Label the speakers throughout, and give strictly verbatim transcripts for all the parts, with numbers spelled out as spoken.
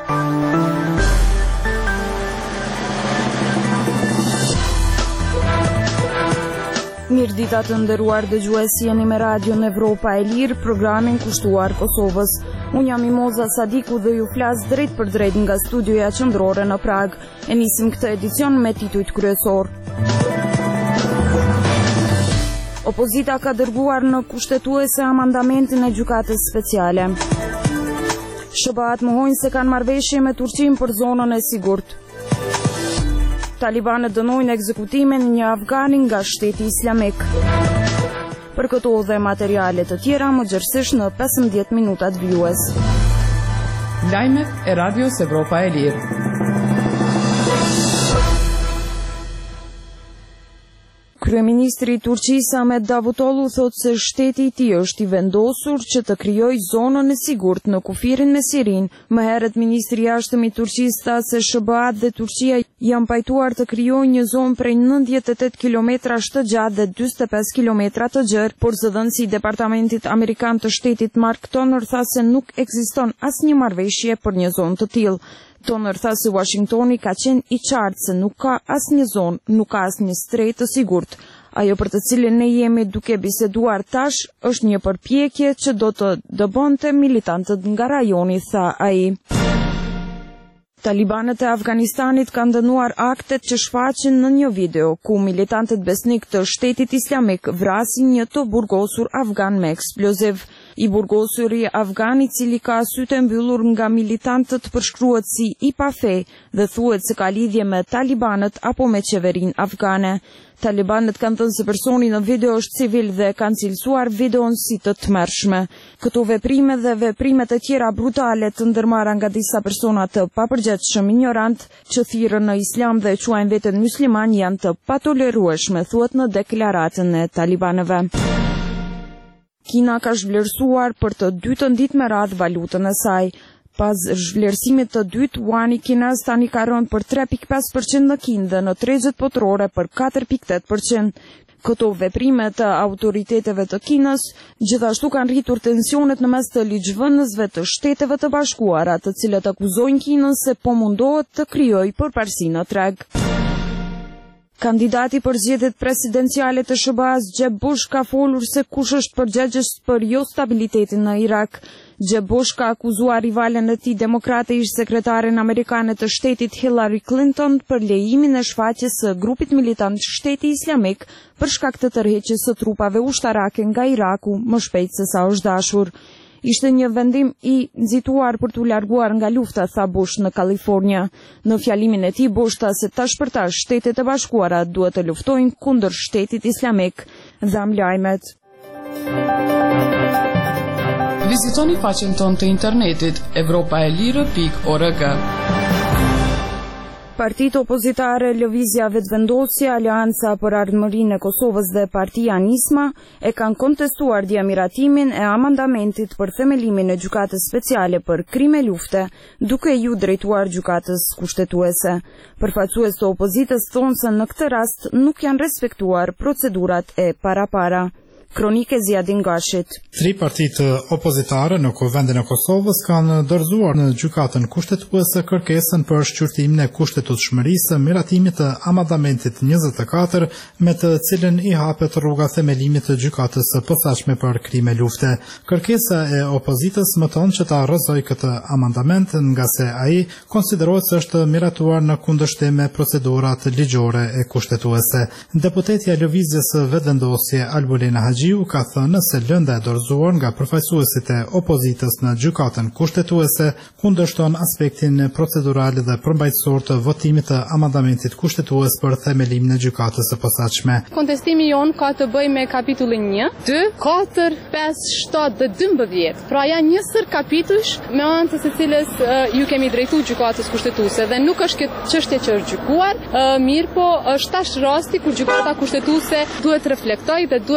Speaker 1: Mirdita të nderuar dëgjues, jeni me Radion Evropa e Lirë, programin kushtuar Kosovës. Unë jam Mimoza Sadiku dhe ju flas drejt për drejt nga studioja qendrore në Prag. E nisim këtë edicion me titujt kryesor. Opozita ka dërguar në kushtetuese amandamentin e gjykatës speciale. Sh B A-t mohojnë se kanë marrëveshje me Turqinë për zonën e sigurt. Talibanët dënojnë ekzekutimin një afganin nga Shteti Islamik. Për këto dhe materiale të tjera më gjerësisht në pesëmbëdhjetë minutat vjues.
Speaker 2: Lajmet e Radios Evropa e Lirë.
Speaker 1: Kryeministri i Turqisë Ahmet Davutoglu thot se shteti i tij është i vendosur që të krijojë zonën e sigurt në kufirin me Sirinë. Më herët ministri i jashtëm i Turqisë tha se Sh B A dhe Turqia janë pajtuar të krijojnë një zonë prej nëntëdhjetë e tetë kilometrash të gjatë dhe dyzet e pesë kilometra të gjerë, por zëdhënësi i Departamentit Amerikan të Shtetit Mark Toner tha se nuk ekziston asnjë marrëveshje për një zonë të tillë. Toner tha se Washingtoni ka qenë i qartë se nuk ka asnjë zonë, nuk ka asnjë strej të sigurt. Ajo për të cilin ne jemi duke biseduar tash është një përpjekje që do të dëbonte militantët nga rajoni, tha ai. Talibanët e Afganistanit kanë dënuar aktet që shfaqen në një video, ku militantët besnik të Shtetit Islamik vrasin një të burgosur afgan me eksploziv. I burgosur i afgan i cili ka sytë mbyllur nga militantët përshkruhet si i pa fe dhe thuhet se ka lidhje me talibanët apo me qeverinë afgane. Talibanët kanë thënë se personi në video është civil dhe kanë cilësuar videon si të tmerrshme. Këto veprime dhe veprimet e tjera brutale të ndërmarra nga disa persona të papërgjegjshëm ignorant që thirrën në islam dhe quajnë veten musliman janë të patolerueshme, thuhet në deklaratën e talibanëve. Kina ka zhvlerësuar për të dytën ditë me radhë valutën e saj. Pas zhvlerësimit të dytë, yuani kinas tani ka rënë për tre pikë pesë përqind në Kinë dhe në tregjet botërore për katër pikë tetë përqind. Këto veprime të autoriteteve të Kinës gjithashtu kanë rritur tensionet në mes të ligjvënësve të Shteteve të Bashkuara, të cilët akuzojnë Kinën se po mundohet të krijojë përparësi në treg. Kandidati për zgjedhjet presidenciale të Sh B A-s Jeb Bush ka folur se kush është përgjegjës për jo stabilitetin në Irak. Jeb Bush ka akuzuar rivalen e tij demokrate ish sekretaren amerikane të shtetit Hillary Clinton për lejimin e shfaqjes së grupit militant Shteti Islamik për shkak të tërheqjes së trupave ushtarake nga Iraku më shpejt se sa është dashur. Ishte një vendim i nxituar për t'u larguar nga lufta, tha Bush në Kalifornia. Në fjalimin e tij Bush tha se tash për tash Shtetet e Bashkuara duhet të luftojnë kundër Shtetit Islamik. Dham lajmet.
Speaker 2: Vizitoni faqen tonë të internetit evropa e lirë pikë org.
Speaker 1: Partitë opozitare Lëvizja Vetëvendosje, Aleanca për Ardhmërinë e Kosovës dhe Partia Nisma e kanë kontestuar djamiratimin e amandamentit për themelimin e gjykatës speciale për krime lufte, duke ju drejtuar gjykatës kushtetuese. Përfaqësues të opozitës thonë se në këtë rast nuk janë respektuar procedurat e parapara. Kronike Ziadin Gashit.
Speaker 3: Tri partitë opozitare në Kuvendin e Kosovës kanë dorëzuar në gjykatën kushtetuese kërkesën për shqyrtimin e kushtetutshmërisë miratimit të amandamentit njëzet e katër, me të cilën i hapet rruga themelimit të gjykatës së posaçme për krime lufte. Kërkesa e opozitës mëton që ta rrëzoj këtë amandament, nga se ai konsiderohet se është miratuar në kundërshtim me procedurat ligjore e kushtetuese. Deputetja e Lëvizjes së Vetëvendosje Albulina Haxhi ka thënë se lënda e dorëzuar nga përfaqësuesit e opozitës në gjykatën kushtetuese kundërshton aspektin procedural dhe përmbajtësor të votimit të amandamentit kushtetues për themelimin e gjykatës së posaçme.
Speaker 4: Kontestimi jon ka të bëjë me kapitullin një, dy, katër, pesë, shtatë dhe dymbëdhjetë. Pra janë njësër kapitujsh me anë të së cilës uh, ju kemi drejtuar gjykatës kushtetuese dhe nuk është këtë çështje që është gjykuar, uh, mirë po është tash rasti kur gjykata kushtetuese duhet të reflektojë dhe duhet të nxjerrë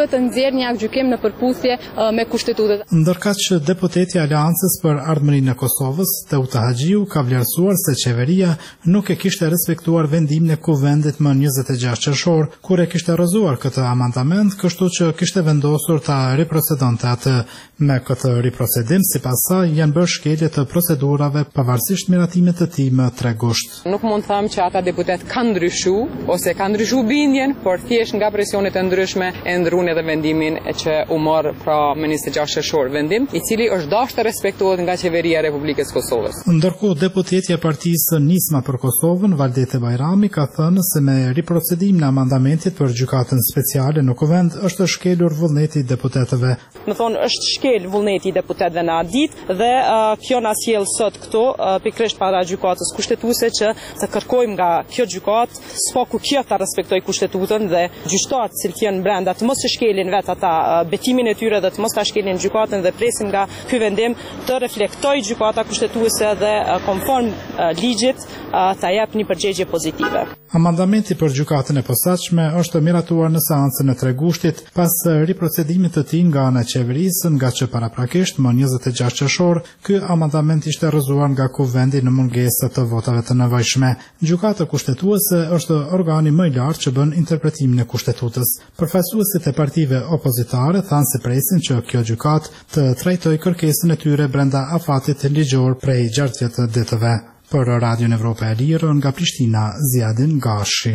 Speaker 4: blerë një akt gjykim në përputhje me kushtetutën.
Speaker 3: Ndërkaq deputeti i Aleancës për Ardhmërinë e Kosovës, Teuta Haxhiu, ka vlerësuar se qeveria nuk e kishte respektuar vendimin e Kuvendit më njëzet e gjashtë qershor, kur e kishte rrëzuar këtë amandament, kështu që kishte vendosur ta riprocedonte atë. Me këtë riprocedim, sipas saj, janë bërë shkelje të procedurave pavarësisht miratimit të tij më tre gusht.
Speaker 5: Nuk mund të them që ata deputet kanë ndryshuar ose kanë ndryshuar bindjen, por thjesht nga presionet e ndryshme e ndruan edhe vendimin e që u mor pra me njëzet e gjashtë qershor, vendim i cili është dashur të respektohet nga qeveria e Republikës Kosovës.
Speaker 3: Ndërkohë deputetja e partisë Nisma për Kosovën, Valdete Bajrami, ka thënë se me riprocedimin e amandamentit për gjykatën speciale në Kuvend është shkelur vullneti i deputetëve.
Speaker 6: Më thonë është shkel vullneti i deputetëve në atë ditë dhe uh, kjo na sjell sot këtu uh, pikërisht para gjykatës kushtetuese që të kërkojmë nga kjo gjykatë s'po ku kjo ta respektoj kushtetuesën dhe gjyqtarët që janë brenda të mos e shkelin vetë ata uh, betimin e tyre dhe të mos ta shkelin gjykatën dhe presim nga ky vendim të reflektojë gjykata kushtetuese dhe uh, konform uh, ligjit uh, ta jap një përgjigje pozitive.
Speaker 3: Amandamenti për gjykatën e posaçme është miratuar në seancën e tre gushtit pas riprocedimit të tij nga ana e qeverisë, nga që paraprakisht më njëzet e gjashtë qershor ky amandament ishte rrëzuar nga Kuvendi në mungesë të votave të nevojshme. Gjykata kushtetuese është organi më i lartë që bën interpretimin e kushtetutës. Përfaqësuesit e partive opozitare thanë se presin që kjo gjykatë të trajtojë kërkesën e tyre brenda afatit ligjor prej gjashtëdhjetë ditëve. Për Radion Evropa e Lirë nga Prishtina, Ziadin Gashi.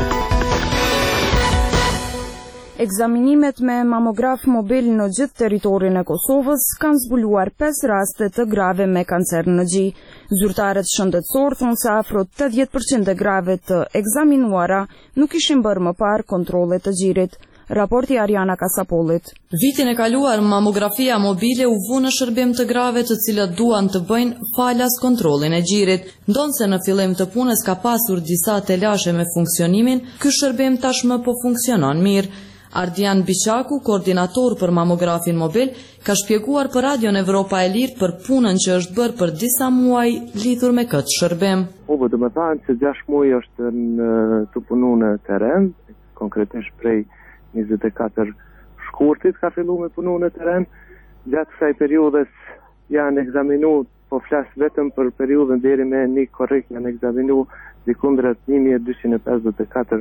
Speaker 1: Ekzaminimet me mamograf mobil në gjithë territorin e Kosovës kanë zbuluar pesë raste të grave me kancer në gjy. Zyrtarët shëndetësor thonë se afro tetëdhjetë përqind e grave të ekzaminuara nuk ishin bërë më parë kontrolle të gjirit. Raporti Ariana Kasapollit.
Speaker 7: Vitin e kaluar, mamografia mobile u vu në shërbim të grave të cilët duan të bëjnë falas kontrollin e gjirit. Ndonse në fillim të punës ka pasur disa telashe me funksionimin, ky shërbim tashmë po funksionon mirë. Ardian Biçaku, koordinator për mamografin mobil, ka shpjeguar për Radion Evropa e Lirë për punën që është bërë për disa muaj lidhur me këtë shërbim.
Speaker 8: Po, do të thënë se gjashtë muaj është në të punu në teren, konkretisht prej njëzet e katër shkurtit ka fillu me punu në teren. Gjatë kësaj periudhës janë ekzaminu, po flas vetëm për periudhën deri me një korrekt, janë ekzaminu dikundrët një mijë e dyqind e pesëdhjetë e katër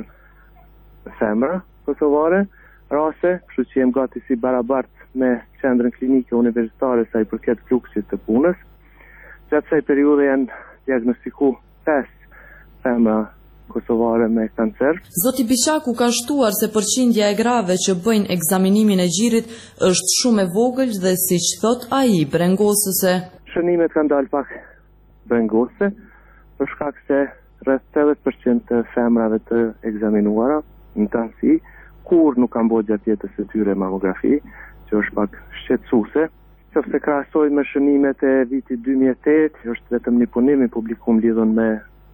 Speaker 8: femra kosovare, rase, kështu që jem gati si barabart me qendrën klinike universitare sa i përket fluksit të punës. Gjatë kësaj periudhe janë diagnostiku pesë femra kosovare me kancer.
Speaker 7: Zoti Biçaku ka shtuar se përqindja e grave që bëjnë ekzaminimin e gjirit është shumë e vogël dhe siç thot ai brengosëse.
Speaker 8: Shënimet kanë dalë pak brengose, për shkak se rreth tetëdhjetë përqind të femrave të ekzaminuara në tansi kur nuk kanë bërë gjatë jetës së tyre mamografi, që është pak shqetësuese. Nëse krahasojmë me shënimet e vitit dy mijë e tetë, është vetëm një punim i publikum lidhur me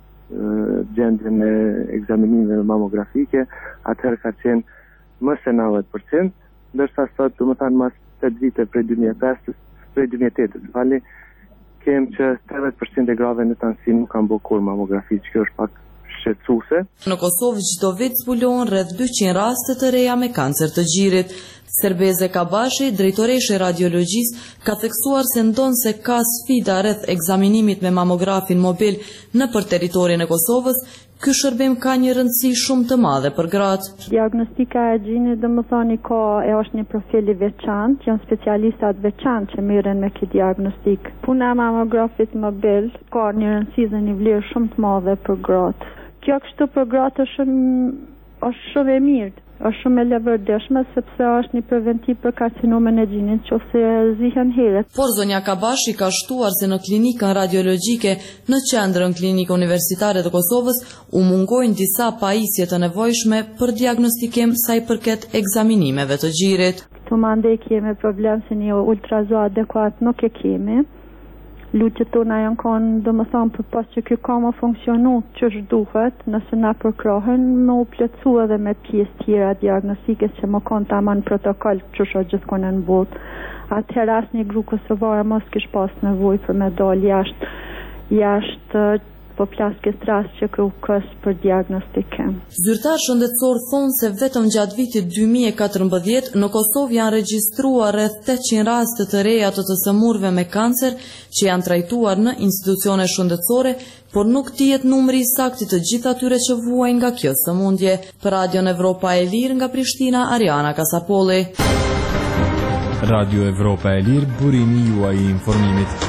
Speaker 8: gjendjen e ekzaminimeve mamografike, atëherë ka qenë më se nëntëdhjetë përqind, ndërsa sot, do të thënë mas tetë vite prej dy mijë e pesë, prej dy mijë e tetë, falni, kem që tetëdhjetë përqind e grave në tansi nuk kanë bërë kur mamografi, që kjo është pak shqetësuese.
Speaker 7: Në Kosovë çdo vit zbulohen rreth dyqind raste të reja me kancer të gjirit. Serbeze Kabashi, drejtoreshe e radiologjisë, ka theksuar se ndonse ka sfida rreth ekzaminimit me mamografin mobil nëpër territorin e Kosovës, ky shërbim ka një rëndësi shumë të madhe për gratë.
Speaker 9: Diagnostika e gjinit domethënë ka e është një profil i veçantë, janë specialistat veçantë që merren me këtë diagnostik. Puna e mamografit mobil ka një rëndësi dhe një vlerë shumë të madhe për gratë. Kjo kështu për gratë është shumë është shumë e mirë. Është shumë e levërdeshme sepse është një preventiv për karcinomen e gjinit që ose zihen herët.
Speaker 7: Por zonja Kabashi ka shtuar se në klinikën radiologjike në qendrën klinikë universitare të Kosovës u mungojnë disa pajisje të nevojshme për diagnostikim sa i përket ekzaminimeve të gjirit.
Speaker 9: Këtu mandej kemi problem se një ultrazo adekuat nuk e kemi. Lutjet tona janë kanë, do më thonë, për pas që kjo ka më funksionu që është duhet, nëse na përkrohen, më u plotësu edhe me pjesë tjera diagnostikës që më kanë tamam protokoll që është gjithkohë në botë. Atëherë asnjë grup kosovar mos kish pas nevojë për me dalë jashtë jashtë po plas këtë rast që kë u kës për diagnostikim.
Speaker 7: Zyrtar shëndetësor thonë se vetëm gjatë vitit dy mijë e katërmbëdhjetë në Kosovë janë regjistruar rreth tetëqind raste të reja të të sëmurëve me kancer që janë trajtuar në institucione shëndetësore, por nuk dihet numri i saktë të gjithë atyre që vuajnë nga kjo sëmundje. Për Radion Evropa e Lirë nga Prishtina, Ariana Kasapolli.
Speaker 10: Radio Evropa e Lirë, burimi juaj i informimit.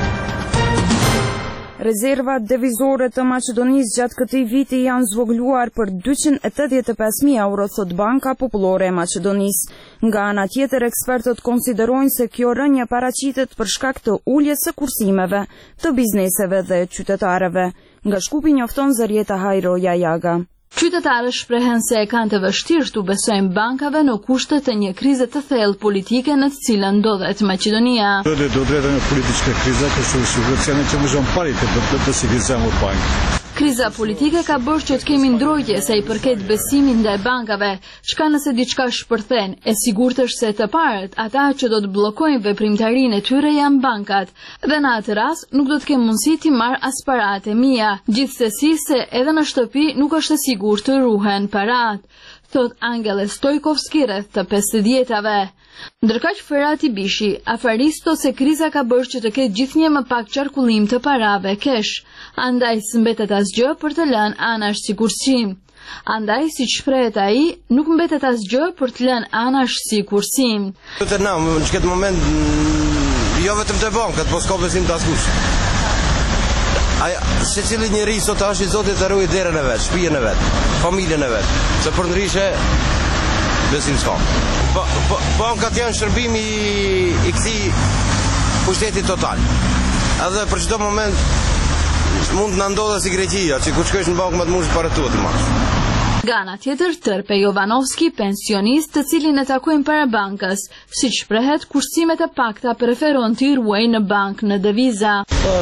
Speaker 1: Rezervat devizore të Maqedonisë gjatë këtij viti janë zvogëluar për dyqind e tetëdhjetë e pesë mijë euro, thot Banka Popullore e Maqedonisë. Nga ana tjetër, ekspertët konsiderojnë se kjo rënje paraqitet për shkak të uljes së kursimeve të bizneseve dhe qytetarëve. Nga Shkupi njofton Zërieta Hajro Jajaga.
Speaker 11: Qytetarët shprehen se e kanë të vështirë të besojnë bankave në kushtet e një krize të thellë politike në të cilën ndodhet Maqedonia.
Speaker 12: Do të drejtë një politike krize që situacioni që më shumë pari të të sigurësojmë bankë.
Speaker 11: Kriza politike ka bërë që të kemi ndrojtje sa i përket besimit ndaj bankave, çka nëse diçka shpërthen, e sigurt është se të parët, ata që do të bllokojnë veprimtarinë e tyre janë bankat, dhe në atë rast nuk do të kemë mundësi të marr as paratë e mia, gjithsesi se edhe në shtëpi nuk është e sigurt të ruhen paratë, thot Angel Stojkovski rreth të pesëdhjetave. Ndërkaq Ferati Bishi, afaristo se kriza ka bërë që të ketë gjithnjë më pak qarkullim të parave kesh, andaj s'mbetet asgjë për të lënë anash si kursim. Andaj, si që shprehet ai, nuk mbetet asgjë për të lënë anash si kursim.
Speaker 13: Të na, në këtë moment, jo vetëm të bankat, po s'ka besim të askush. Se cili njeri sot është i Zotit të ruaj derën e vet, shtëpinë e vet, familjen e vet, se për ndryshe besim s'ka. Bankat janë shërbimi i këtij pushtetit total. Edhe për çdo moment mund të na ndodhë si Greqia, që kur shkosh në bankë më të mundsh para tuaj të marrësh.
Speaker 11: Nga ana tjetër, Tërpe Jovanovski, pensionist, të cilin e takojmë para bankës, siç shprehet, kursimet e pakta preferon të ruajë në bankë në deviza.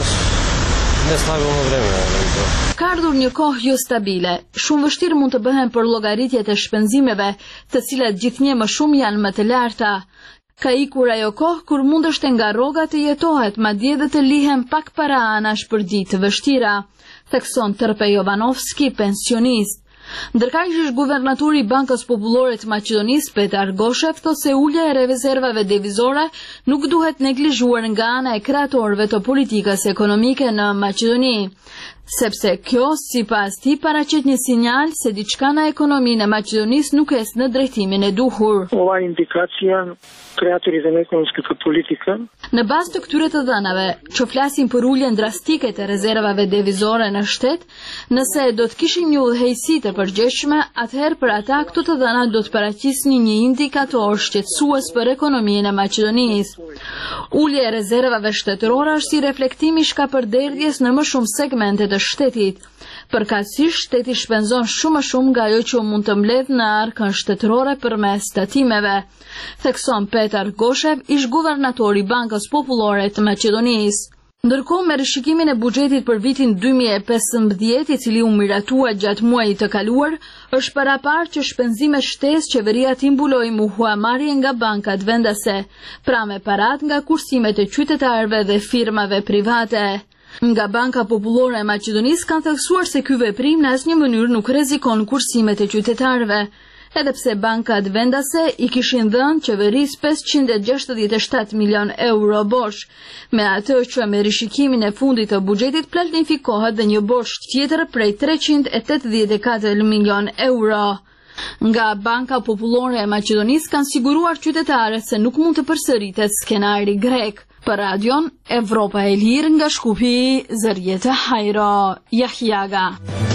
Speaker 11: Ka ardhur një kohë jo stabile. Shumë vështirë mund të bëhen për llogaritjet e shpenzimeve, të cilat gjithnjë më shumë janë më të larta. Ka ikur ajo kohë kur mundështë nga rroga të jetohet, madje edhe të lihen pak para anash për ditë të vështira, thekson Tërpe Jovanovski, pensionist. Ndërkaq ish guvernatori i Bankës Popullore të Maqedonisë, Petar Goshev, thotë se ulja e rezervave devizore nuk duhet neglizhuar nga ana e kreatorëve të politikës ekonomike në Maqedoni, sepse kjo, sipas tij, paraqet një sinjal se diçka në ekonominë e Maqedonisë nuk ecë në drejtimin e duhur.
Speaker 14: Ova indikacija kreatorit e ekonomike politike.
Speaker 11: Në bazë të këtyre të dhënave, që flasin për uljen drastike të rezervave devizore në shtet, nëse do të kishin një udhëheqësi të përgjithshme, atëherë për ata këto të dhëna do të paraqisnin një indikator shqetësues për ekonominë e Maqedonisë. Ulja e rezervave shtetërore është si reflektimi i shkapërderdhjes në më shumë segmente të shtetit. Përkatësisht, shteti shpenzon shumë më shumë nga ajo që mund të mbledh në arkën shtetërore përmes tatimeve, thekson Petar Goshev, ish guvernatori i Bankës Popullore të Maqedonisë. Ndërkohë, me rishikimin e buxhetit për vitin dy mijë e pesëmbëdhjetë, i cili u miratua gjatë muajit të kaluar, është paraparë që shpenzimet shtesë qeveria t'i mbulojë me huamarrje nga bankat vendase, pra me parat nga kursimet e qytetarëve dhe firmave private. Nga Banka Popullore e Maqedonisë kanë theksuar se ky veprim në asnjë mënyrë nuk rrezikon kursimet e qytetarëve, edhe pse bankat vendase i kishin dhënë qeverisë pesëqind e gjashtëdhjetë e shtatë milion euro borxh, me atë që me rishikimin e fundit të buxhetit planifikohet dhe një borxh tjetër prej treqind e tetëdhjetë e katër milion euro. Nga Banka Popullore e Maqedonisë kanë siguruar qytetarët se nuk mund të përsëritet skenari grek. Për Radion Evropa e Lirë nga Shkupi, Zërieta Hajro Jajaga.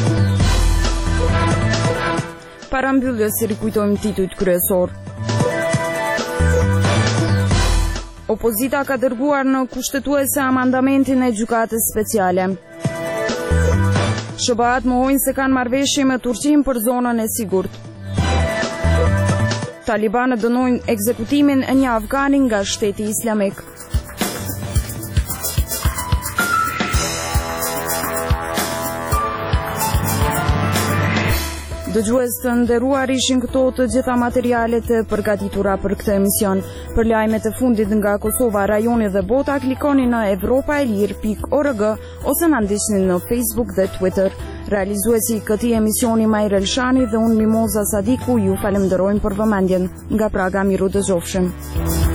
Speaker 1: Para mbylljes si rikujtojmë titujt kryesor. Opozita ka dërguar në kushtetuese amandamentin e gjykatës speciale. S B A-t mohojnë se kanë marrëveshje me Turqinë për zonën e sigurt. Talibanët dënojnë ekzekutimin e një afgani nga Shteti Islamik. Dëgjues të nderuar, ishin këto të gjitha materialet e përgatitura për këtë emision. Për lajmet e fundit nga Kosova, rajoni dhe bota, klikoni në evropaelir pikë org ose na ndiqni në Facebook dhe Twitter. Realizuesi i këtij emisioni Majrel Shani dhe unë Mimoza Sadiku ju falenderojmë për vëmendjen. Nga Praga, miru dëgjofshim.